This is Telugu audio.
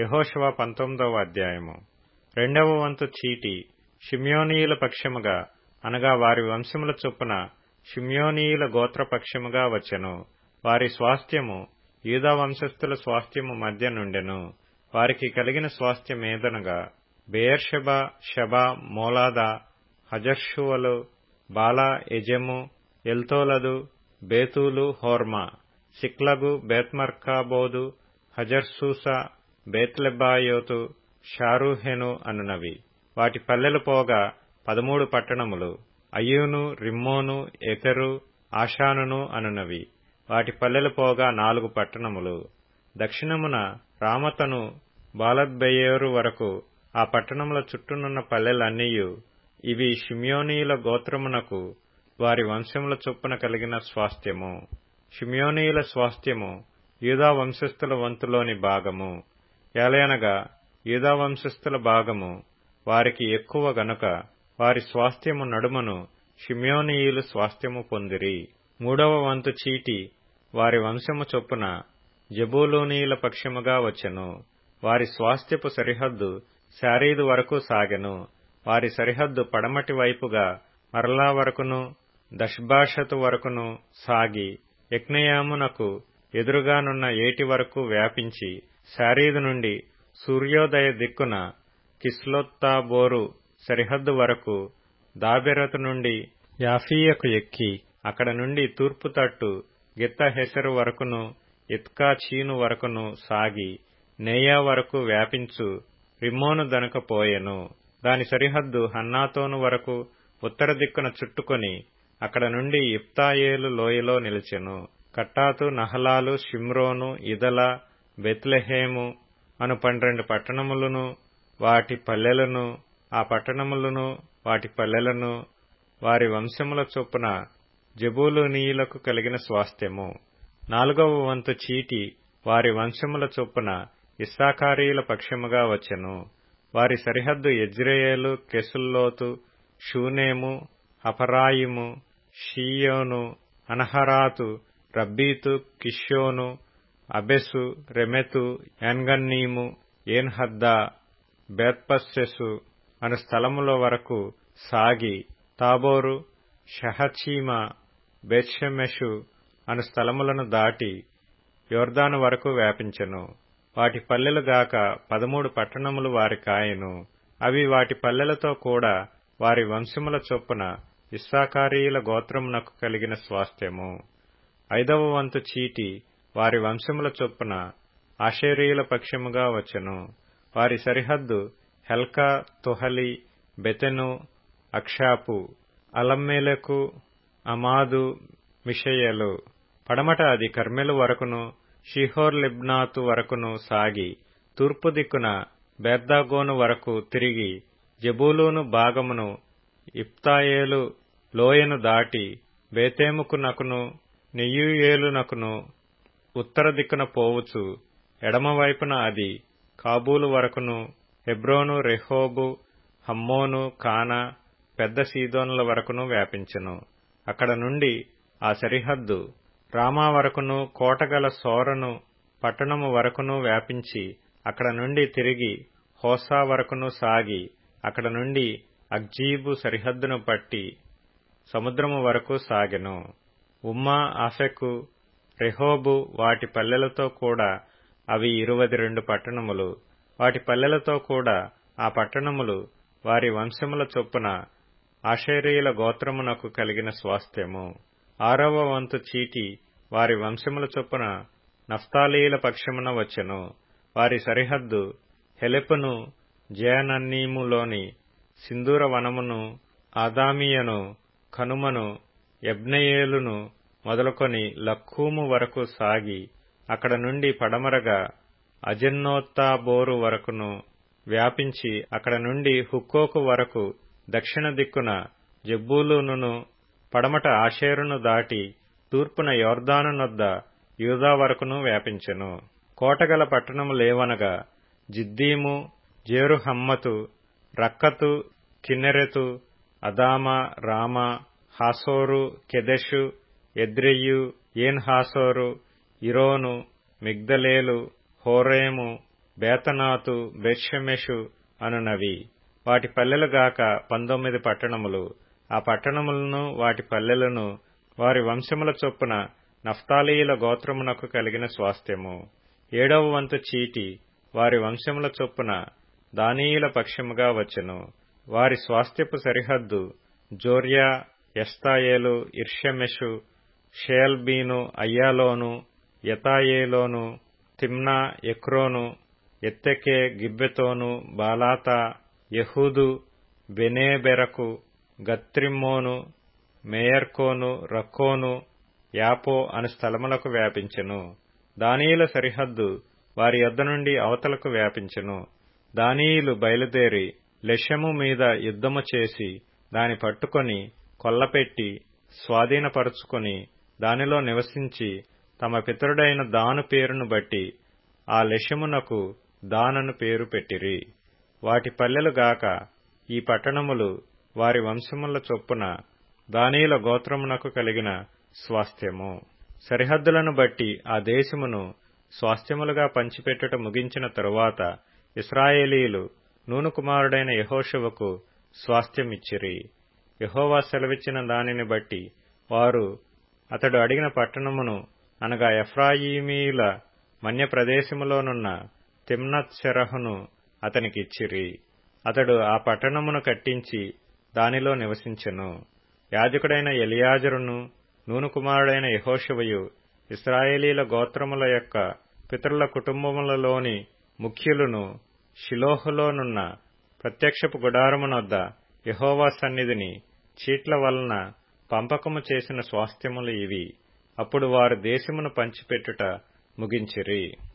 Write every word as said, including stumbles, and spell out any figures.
యెహోషువ పంతొమ్మిదవ అధ్యాయము. రెండవ వంతు చీటి షిమ్యోనీయుల పక్షముగా అనగా వారి వంశముల చొప్పున షిమ్యోనీయుల గోత్రపక్షముగా వచ్చెను. వారి స్వాస్థ్యము యూదా వంశస్థుల స్వాస్థ్యము మధ్య నుండెను. వారికి కలిగిన స్వాస్థ్యమేదనగా బెయేర్షెబా, షబా, మోలాదా, హజర్షువలు, బాలా, ఎజెము, ఎల్తోలదు, బేతూలు, హోర్మా, సిక్లగు, బేత్మర్కాబోదు, హజర్సూసా, బేత్లెబాయోతు, షారూహెను అనునవి. వాటి పల్లెలు పోగా పదమూడు పట్టణములు. అయ్యూను, రిమ్మోను, ఎతెరు, ఆషానును అనునవి. వాటి పల్లెలు పోగా నాలుగు పట్టణములు. దక్షిణమున రామతను బాలత్బెయేరు వరకు ఆ పట్టణముల చుట్టూనున్న పల్లెలన్నీయు. ఇవి షిమ్యోనీయుల గోత్రమునకు వారి వంశముల చొప్పున కలిగిన స్వాస్థ్యము. షిమ్యోనీయుల స్వాస్థ్యము యూదా వంశస్థుల వంతులోని భాగము. ఏలయనగా యూదా వంశస్థుల భాగము వారికి ఎక్కువ గనుక వారి స్వాస్థ్యము నడుమను షిమ్యోనీయులు స్వాస్థ్యము పొందిరి. మూడవ వంతు చీటి వారి వంశము చొప్పున జెబూలూనీయుల పక్షముగా వచ్చెను. వారి స్వాస్థ్యపు సరిహద్దు శారీదు వరకు సాగెను. వారి సరిహద్దు పడమటి వైపుగా మరలా వరకును దష్బాషతు వరకును సాగి యక్నెయామునకు ఎదురుగానున్న ఏటి వరకు వ్యాపించి శారీదు నుండి సూర్యోదయ దిక్కున కిస్లోత్తాబోరు సరిహద్దు వరకు దాబెరతు నుండి యాఫీయకు ఎక్కి అక్కడ నుండి తూర్పు తట్టు గిత్తహెసరు వరకును ఇత్కా చీను వరకును సాగి నేయా వరకు వ్యాపించు రిమ్మోను దనుక పోయెను. దాని సరిహద్దు హన్నాతోను వరకు ఉత్తర దిక్కున చుట్టుకొని అక్కడ నుండి ఇప్తాయేలు లోయలో నిలిచెను. కట్టాతు, నహలాలు, షిమ్రోను, ఇదల, బెత్లెహేము అను పన్నెండు పట్టణములను వాటి పల్లెలను, ఆ పట్టణములను వాటి పల్లెలను వారి వంశముల చొప్పున జెబూలూనీయులకు కలిగిన స్వాస్థ్యము. నాలుగవ వంతు చీటి వారి వంశముల చొప్పున ఇస్సాకారీయుల పక్షముగా వచ్చెను. వారి సరిహద్దు యెజ్రెయేలు, Chesulloth, షూనేము, Hapharaim, Shion, Anaharath, Rabbith, కిష్యోను, అబెసు, రెమెతు, ఏన్గన్నీము, Enhaddah, Bethpazzez అను స్థలముల వరకు సాగి తాబోరు, షహచీమా, బేత్షెమెషు అను స్థలములను దాటి యొర్దాను వరకు వ్యాపించెను. వాటి పల్లెలుగాక పదమూడు పట్టణములు వారి కాయెను. అవి వాటి పల్లెలతో కూడా వారి వంశముల చొప్పున ఇస్సాకారీయుల గోత్రమునకు కలిగిన స్వాస్థ్యము. ఐదవ వంతు చీటి వారి వంశముల చొప్పున ఆషేరీయుల పక్షముగా వచ్చెను. వారి సరిహద్దు హెల్కా, తుహలి, బెతెను, అక్షాపు, అలమ్మెలెకు, అమాదు, మిషయలు. పడమట అది కర్మెలు వరకును షీహోర్ లిబ్నాతు వరకును సాగి తూర్పు దిక్కున బేర్దాగోను వరకు తిరిగి జెబూలూను భాగమును ఇప్తాయేలు లోయను దాటి బేతేముకునకును నెయ్యూయేలునకును ఉత్తర దిక్కున పోవుచు ఎడమవైపున అది కాబూలు వరకును హెబ్రోను, రెహోబు, హమ్మోను, కానా, పెద్ద సీదోనుల వరకును వ్యాపించెను. అక్కడ నుండి ఆ సరిహద్దు రామా వరకును కోటగల సోరను పట్టణము వరకును వ్యాపించి అక్కడ నుండి తిరిగి హోసా వరకును సాగి అక్కడ నుండి అగ్జీబు సరిహద్దును పట్టి సముద్రము వరకు సాగెను. ఉమ్మా, ఆఫెకు, రెహోబు వాటి పల్లెలతో కూడా అవి ఇరువది రెండు పట్టణములు. వాటి పల్లెలతో కూడా ఆ పట్టణములు వారి వంశముల చొప్పున ఆషేరీయుల గోత్రమునకు కలిగిన స్వాస్థ్యము. ఆరవ వంతు చీటి వారి వంశముల చొప్పున నఫ్తాలీయుల పక్షమున వచ్చెను. వారి సరిహద్దు హెలెపును, జయనన్నీములోని సింధూర వనమును, ఆదామియను, కనుమను, యబ్నెయేలును మొదలుకొని లక్కూము వరకు సాగి అక్కడ నుండి పడమరగా అజెన్నోత్తాబోరు వరకును వ్యాపించి అక్కడ నుండి హుక్కోకు వరకు దక్షిణ దిక్కున జెబూలూనును పడమట ఆషేరును దాటి తూర్పున యొర్దాను నొద్ద యూదా వరకును వ్యాపించెను. కోటగల పట్టణములేవనగా జిద్దీము, జేరుహమ్మతు, రక్కతు, కిన్నెరెతు, అదామా, రామా, హాసోరు, కెదెషు, ఎద్రెయు, ఏన్ హాసోరు, ఇరోను, మిగ్దలేలు, హోరేము, బేతనాతు, బెత్షెమెషు అనునవి. వాటి పల్లెలుగాక పంతొమ్మిది పట్టణములు. ఆ పట్టణములను వాటి పల్లెలను వారి వంశముల చొప్పున నఫ్తాలీయుల గోత్రమునకు కలిగిన స్వాస్థ్యము. ఏడవ వంతు చీటి వారి వంశముల చొప్పున దానీయుల పక్షముగా వచ్చెను. వారి స్వాస్థ్యపు సరిహద్దు జోర్యా, ఎష్తాయేలు, ఇర్షెమెషు, షేల్బీను, అయ్యాలోను, యతాయేలోను, తిమ్నా, ఎక్రోను, ఎత్తెకే, గిబ్బెతోను, బాలాతా, యెహూదు, బెనేబెరకు, గత్రిమ్మోను, మేయర్కోను, రక్కోను, యాపో అను స్థలములకు వ్యాపించెను. దానీయుల సరిహద్దు వారి యొద్ద నుండి అవతలకు వ్యాపించెను. దానీయులు బయలుదేరి లెషెము మీద యుద్ధము చేసి దాని పట్టుకొని కొల్లపెట్టి స్వాధీనపరుచుకొని దానిలో నివసించి తమ పితరుడైన దాను పేరును బట్టి ఆ లెషెమునకు దానను పేరు పెట్టిరి. వాటి పల్లెలుగాక ఈ పట్టణములు వారి వంశముల చొప్పున దానీయుల గోత్రమునకు కలిగిన స్వాస్థ్యము. సరిహద్దులను బట్టి ఆ దేశమును స్వాస్థ్యములుగా పంచిపెట్టుట ముగించిన తరువాత ఇశ్రాయేలీయులు నూను కుమారుడైన యెహోషువకు స్వాస్థ్యమిచ్చిరి. యెహోవా సెలవిచ్చిన దానిని బట్టి వారు అతడు అడిగిన పట్టణమును అనగా ఎఫ్రాయిమీయుల మన్య ప్రదేశములోనున్న తిమ్నత్ సెరహును అతనికిచ్చిరి. అతడు ఆ పట్టణమును కట్టించి దానిలో నివసించెను. యాజకుడైన ఎలియాజరును నూను కుమారుడైన యెహోషువయు ఇశ్రాయేలీయుల గోత్రముల యొక్క పితరుల కుటుంబములలోని ముఖ్యులను షిలోహులోనున్న ప్రత్యక్షపు గుడారమునొద్ద యెహోవా సన్నిధిని చీట్ల వలన పంపకము చేసిన స్వాస్థ్యములు ఇవి. అప్పుడు వారు దేశమును పంచిపెట్టుట ముగించిరి.